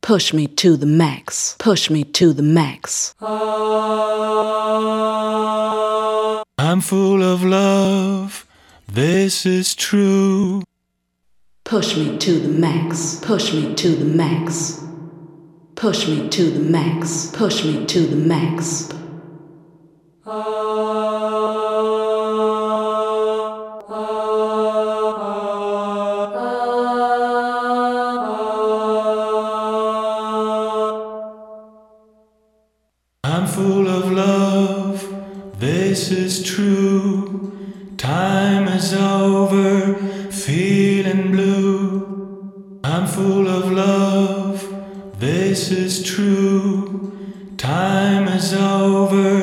Push me to the max. Push me to the max. I'm full of love, this is true. Push me to the max. Push me to the max. Push me to the max. Push me to the max. I'm full of love, this is true. Time is over, feeling blue. I'm full of love, this is true. Time is over.